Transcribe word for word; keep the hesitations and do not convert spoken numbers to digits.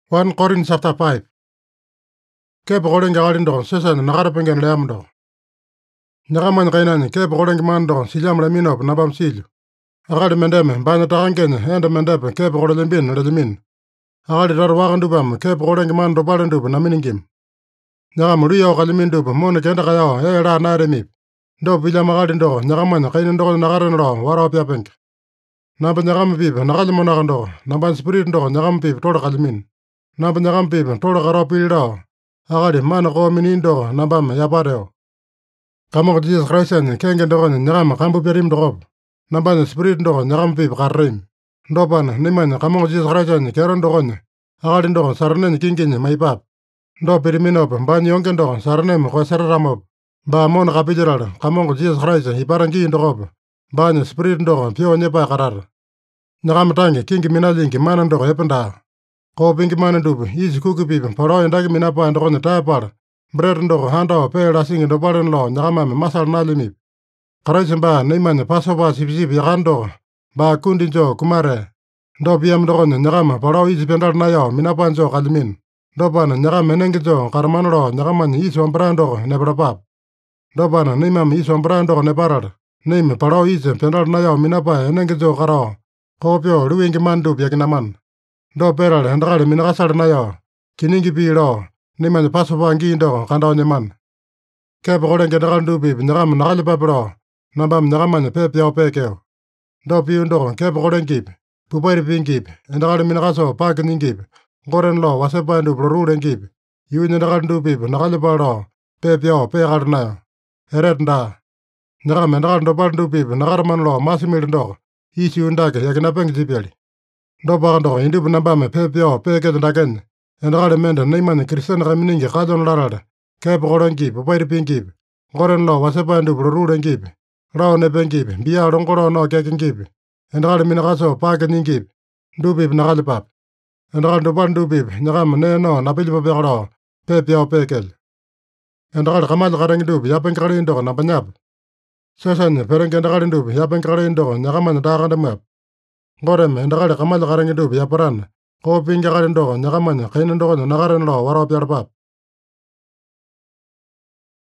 First Corinthians chapter five. Ke bogolen galin do sesan nagara pengen leam do. Nagaman kainan ke bogolen man do silam lamino nabam sil. Agad mendem bana taranken and mendep ke bogolen bin lemin. Agad dar wagan dubam ke bogolen man do balan dub naminingim. Nagam rio kalimin dub mon kenda kaya e ra na remi. Do bila magadin do nagaman kainan do nagaran do wara pya penk. Naba nagam bib nagal monagan do naban spirit do nagam bib toda kalimin. Naba nagam bib toda kara pildo. Agadi mana ko minin do nabam yapareo. Kamok Jesus Christ and kengen do nagam kambu perim do. Naban spirit do nagam bib karim. Doban niman kamok Jesus Christ and keron do gon. Agadi do sarnen kingin mai pap. Do perimino ban yonken do sarnem ko saramo. Ba mon kapijiral kamok Jesus Christ iparangi do. Ban spirit do pio nyepa karar. Nagam tangi kingi minalinki manan do ependa. Ko pinki manan dubu isi kuku pipi paro yandaki minapa and on the tapar. Bread and dog handa o pe lasing in the baron law nagama masal nalimi. Karajin ba neyman pasova sipsip yagando. Ba kundinjo kumare. Do piam dogon nagama paro isi pendar nayo minapanjo kalimin. Doban nagam menengijo karmanro nagaman isi wambrando nebrapap. Doban neymam isi wambrando neparar. Name paro isi pendar nayo minapa enengijo karo. Kopyo ruingi mandu biaginaman. Do peral hendakali minakasar nayo. Kiningi piro. Niman pasova ngindo kandao nyaman. Kepa koden kedakal dupi nyakam nakali papiro. Nabam nyakaman pepyao pekeo. Do piundo kepa koden kip. Pupairi pinkip. Hendakali minakaso pakin kip. Koren lo wasepandu proruden kip. Yui nyakal dupi nakali paro. Pepyao pekal nayo. Eret nda. Nyakam hendakal dopal dupi nakaraman lo masimil ndo. Isi undake yakinapeng jipiali. Do bagando indi bunambame pepyo peke ndaken endagale mende neyman kristen gaminingi kadon larada kep goron kip pairi pinkip goren lo wasepandu broruden kip raw ne penkip biya rongoro no keken kip endagale minakaso pake ninkip dubib nagale pap endagale doban dubib nyagam ne no napili papegro pepyo pekel endagale kamal garang dub yapen karin do nabanyap sesan pereng endagale dub yapen karin do nyagaman dagande map Gorem endagale kamal garang dub yaparan ko pinga garen do nyagaman kainan do nagaran lo waro pyarpap